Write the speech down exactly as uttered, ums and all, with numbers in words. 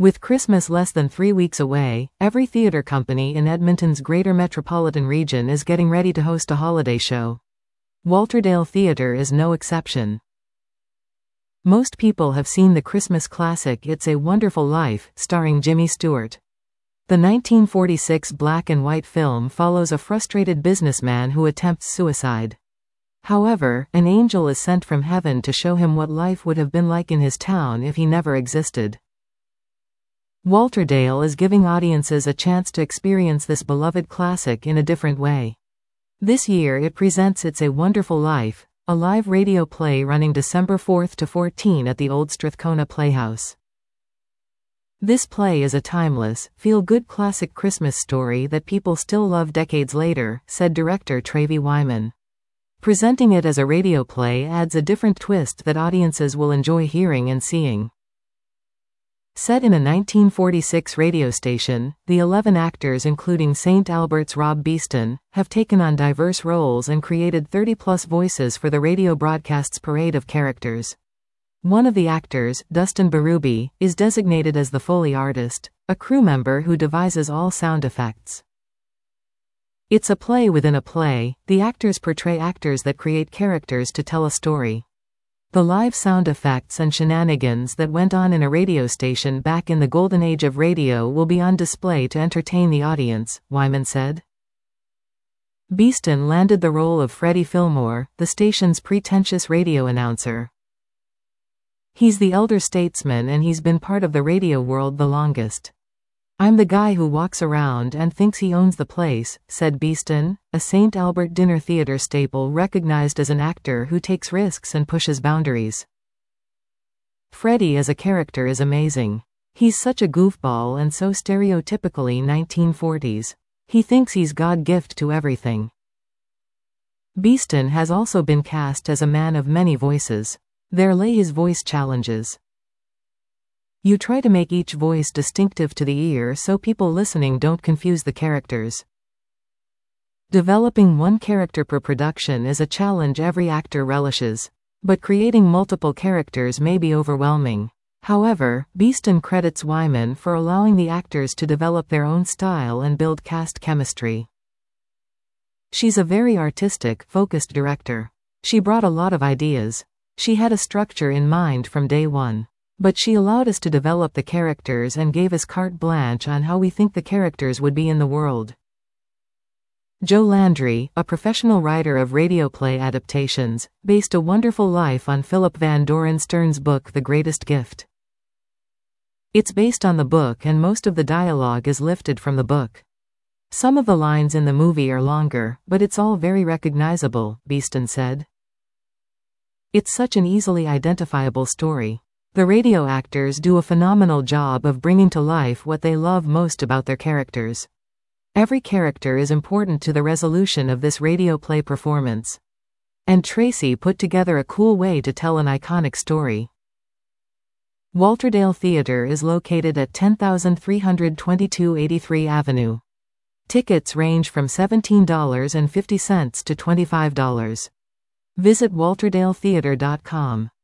With Christmas less than three weeks away, every theater company in Edmonton's greater metropolitan region is getting ready to host a holiday show. Walterdale Theatre is no exception. Most people have seen the Christmas classic It's a Wonderful Life, starring Jimmy Stewart. The nineteen forty-six black and white film follows a frustrated businessman who attempts suicide. However, an angel is sent from heaven to show him what life would have been like in his town if he never existed. Walterdale is giving audiences a chance to experience this beloved classic in a different way. This year it presents It's a Wonderful Life, a live radio play running December fourth to fourteenth at the Old Strathcona Playhouse. This play is a timeless, feel-good classic Christmas story that people still love decades later, said director Travie Wyman. Presenting it as a radio play adds a different twist that audiences will enjoy hearing and seeing. Set in a nineteen forty-six radio station, the eleven actors including Saint Albert's Rob Beeston, have taken on diverse roles and created thirty-plus voices for the radio broadcast's parade of characters. One of the actors, Dustin Berube, is designated as the Foley artist, a crew member who devises all sound effects. It's a play within a play. The actors portray actors that create characters to tell a story. The live sound effects and shenanigans that went on in a radio station back in the golden age of radio will be on display to entertain the audience, Wyman said. Beeston landed the role of Freddie Fillmore, the station's pretentious radio announcer. He's the elder statesman and he's been part of the radio world the longest. I'm the guy who walks around and thinks he owns the place, said Beeston, a Saint Albert Dinner Theatre staple recognized as an actor who takes risks and pushes boundaries. Freddie as a character is amazing. He's such a goofball and so stereotypically nineteen forties. He thinks he's God gift to everything. Beeston has also been cast as a man of many voices. There lay his voice challenges. You try to make each voice distinctive to the ear so people listening don't confuse the characters. Developing one character per production is a challenge every actor relishes, but creating multiple characters may be overwhelming. However, Beeston credits Wyman for allowing the actors to develop their own style and build cast chemistry. She's a very artistic, focused director. She brought a lot of ideas. She had a structure in mind from day one. But she allowed us to develop the characters and gave us carte blanche on how we think the characters would be in the world. Joe Landry, a professional writer of radio play adaptations, based A Wonderful Life on Philip Van Doren Stern's book The Greatest Gift. It's based on the book and most of the dialogue is lifted from the book. Some of the lines in the movie are longer, but it's all very recognizable, Beeston said. It's such an easily identifiable story. The radio actors do a phenomenal job of bringing to life what they love most about their characters. Every character is important to the resolution of this radio play performance. And Tracy put together a cool way to tell an iconic story. Walterdale Theatre is located at ten thousand three hundred twenty-two eighty-three Avenue. Tickets range from seventeen dollars and fifty cents to twenty-five dollars. Visit walterdale theatre dot com.